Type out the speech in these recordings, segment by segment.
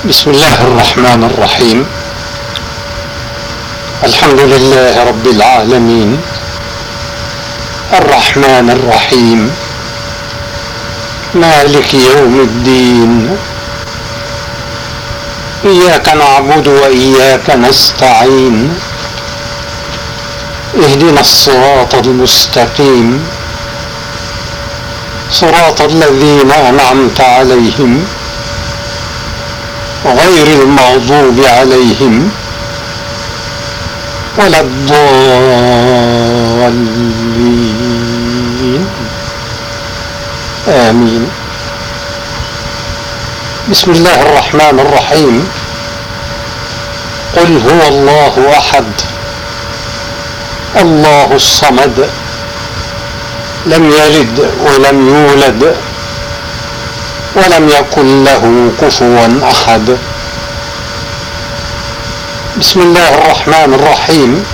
بسم الله الرحمن الرحيم. الحمد لله رب العالمين، الرحمن الرحيم، مالك يوم الدين، إياك نعبد وإياك نستعين، اهدنا الصراط المستقيم، صراط الذين أنعمت عليهم غير المغضوب عليهم ولا الضالين، آمين. بسم الله الرحمن الرحيم. قل هو الله أحد الله الصمد لم يلد ولم يولد ولم يكن له كفوا أحد. بسم الله الرحمن الرحيم.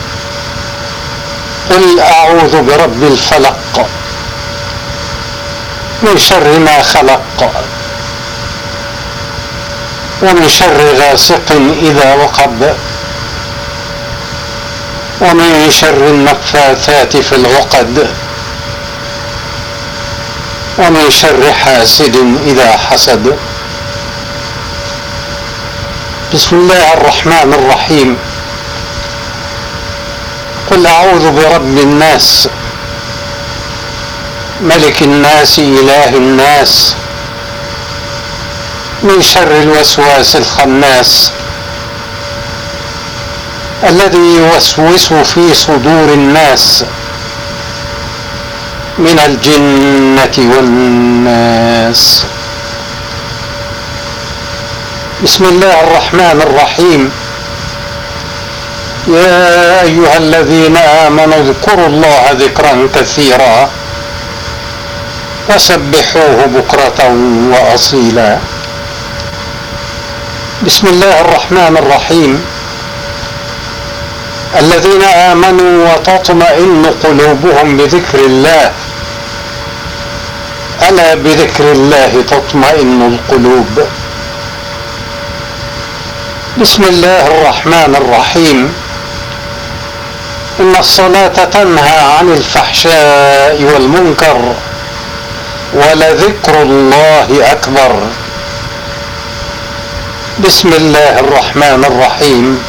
قل أعوذ برب الفلق من شر ما خلق ومن شر غاسق إذا وقب ومن شر النفاثات في العقد ومن شر حاسد إذا حسد. بسم الله الرحمن الرحيم. قل أعوذ برب الناس ملك الناس إله الناس من شر الوسواس الخناس الذي يوسوس في صدور الناس من الجنة والناس. بسم الله الرحمن الرحيم. يا أيها الذين آمنوا اذكروا الله ذكرا كثيرا وسبحوه بكرة وأصيلا. بسم الله الرحمن الرحيم. الذين آمنوا وتطمئن قلوبهم بذكر الله ألا بذكر الله تطمئن القلوب. بسم الله الرحمن الرحيم. إن الصلاة تنهى عن الفحشاء والمنكر ولذكر الله أكبر. بسم الله الرحمن الرحيم.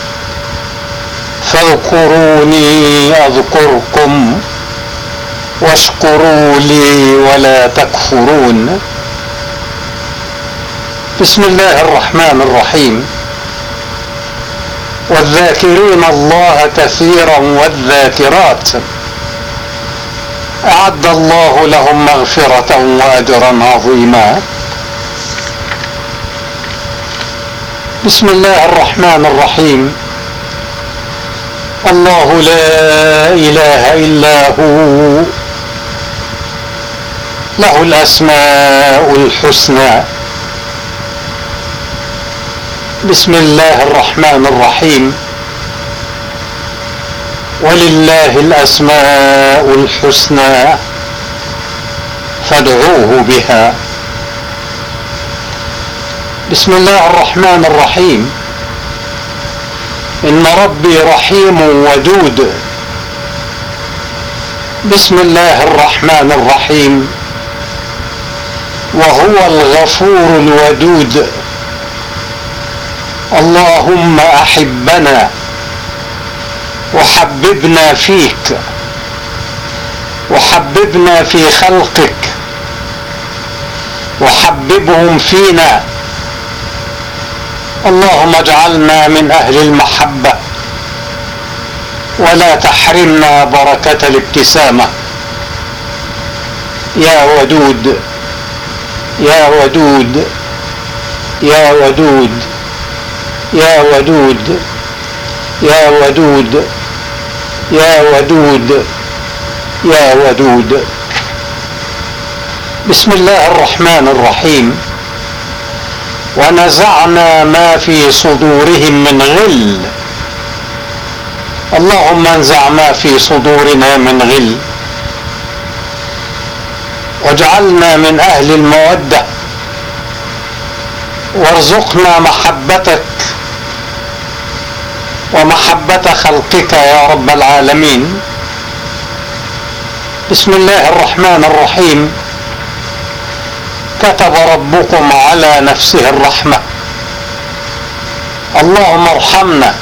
فاذكروني أذكركم واشكروا لي ولا تكفرون. بسم الله الرحمن الرحيم. والذاكرين الله كثيرا والذاكرات أعد الله لهم مغفرة وأجرا عظيما. بسم الله الرحمن الرحيم. الله لا إله إلا هو له الأسماء الحسنى. بسم الله الرحمن الرحيم. ولله الأسماء الحسنى فادعوه بها. بسم الله الرحمن الرحيم. إن ربي رحيم ودود. بسم الله الرحمن الرحيم. وهو الغفور الودود. اللهم أحبنا وحببنا فيك وحببنا في خلقك وحببهم فينا. اللهم اجعلنا من أهل المحبة ولا تحرمنا بركة الابتسامة. يا ودود يا ودود يا ودود يا ودود يا ودود يا ودود يا ودود. بسم الله الرحمن الرحيم. ونزعنا ما في صدورهم من غل. اللهم انزع ما في صدورنا من غل واجعلنا من أهل المودة وارزقنا محبتك ومحبة خلقك يا رب العالمين. بسم الله الرحمن الرحيم. كتب ربكم على نفسه الرحمة. اللهم ارحمنا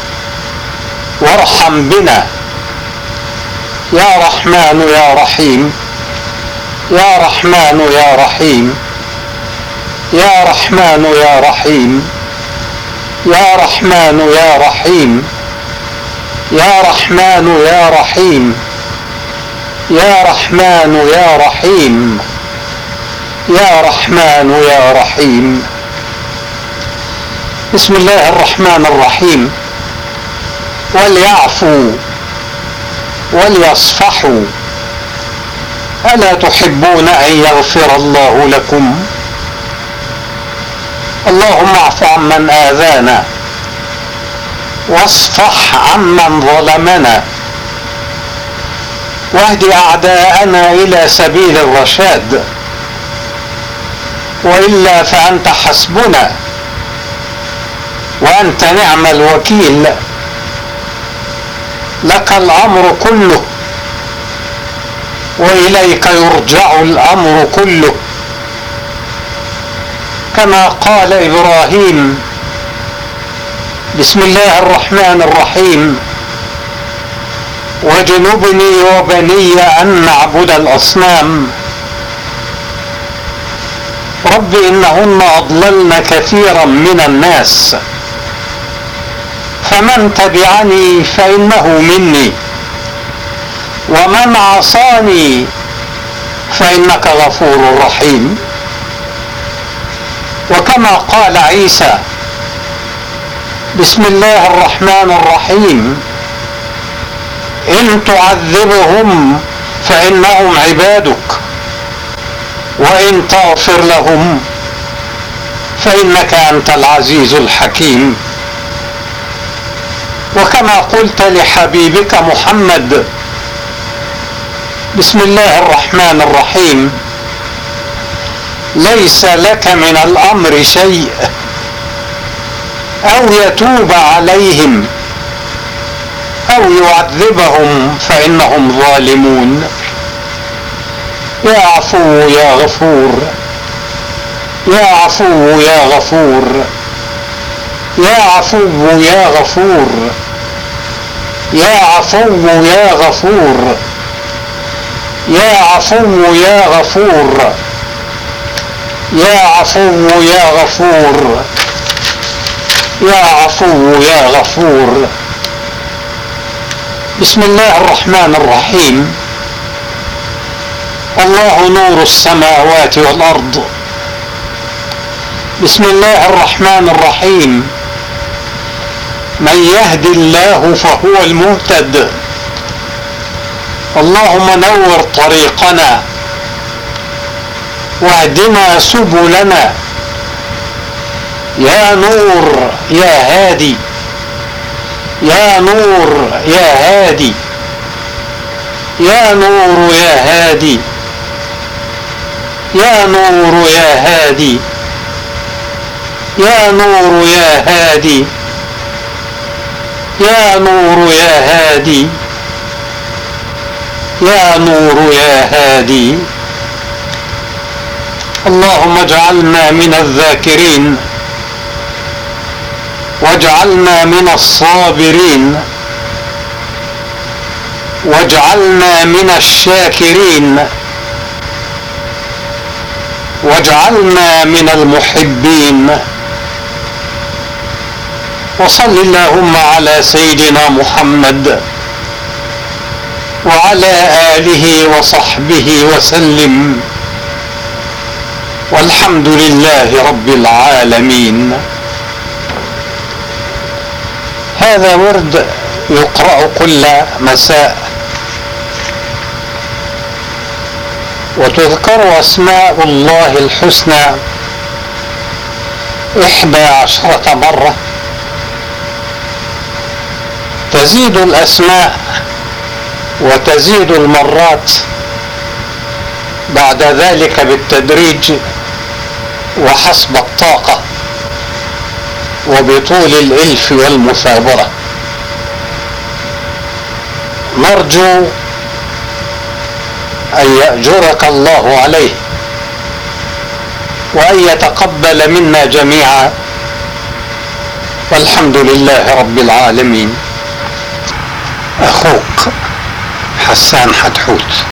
وارحم بنا يا رحمن يا رحيم، يا رحمن يا رحيم، يا رحمن يا رحيم، يا رحمن يا رحيم، يا رحمن يا رحيم، يا رحمن يا رحيم، يا رحمن يا رحيم. بسم الله الرحمن الرحيم. وليعفوا وليصفحوا ألا تحبون أن يغفر الله لكم؟ اللهم اعف عمن آذانا واصفح عمن ظلمنا واهد أعداءنا إلى سبيل الرشاد، وإلا فأنت حسبنا وأنت نعم الوكيل. لك الأمر كله وإليك يرجع الأمر كله، كما قال إبراهيم. بسم الله الرحمن الرحيم. واجنبني وبني أن نعبد الأصنام. رب إنهن أضللن كثيرا من الناس، فمن تبعني فإنه مني، ومن عصاني فإنك غفور رحيم. وكما قال عيسى. بسم الله الرحمن الرحيم. إن تعذبهم فإنهم عبادك، وإن تغفر لهم فإنك أنت العزيز الحكيم. وكما قلت لحبيبك محمد. بسم الله الرحمن الرحيم. ليس لك من الأمر شيء أو يتوب عليهم أو يعذبهم فإنهم ظالمون. يا عفو يا غفور، يا عفو يا غفور، يا عفو يا غفور، يا عفو يا غفور، يا عفو يا غفور، يا عفو يا غفور، يا عفو يا غفور. بسم الله الرحمن الرحيم. الله نور السماوات والأرض. بسم الله الرحمن الرحيم. من يهد الله فهو المهتد. اللهم نور طريقنا واهدنا سبلنا يا نور يا هادي، يا نور يا هادي، يا نور يا هادي، يا نور يا هادي، يا نور يا هادي، يا نور يا هادي، يا نور يا هادي. اللهم اجعلنا من الذاكرين واجعلنا من الصابرين واجعلنا من الشاكرين واجعلنا من المحبين. وصل اللهم على سيدنا محمد وعلى آله وصحبه وسلم، والحمد لله رب العالمين. هذا ورد يقرأ كل مساء، وتذكر أسماء الله الحسنى 11 مرة. تزيد الأسماء وتزيد المرات بعد ذلك بالتدريج وحسب الطاقة. وبطول الإلف والمثابرة. نرجو أن يأجرك الله عليه وأن يتقبل منا جميعا، والحمد لله رب العالمين. أخوك حسان حتحوت.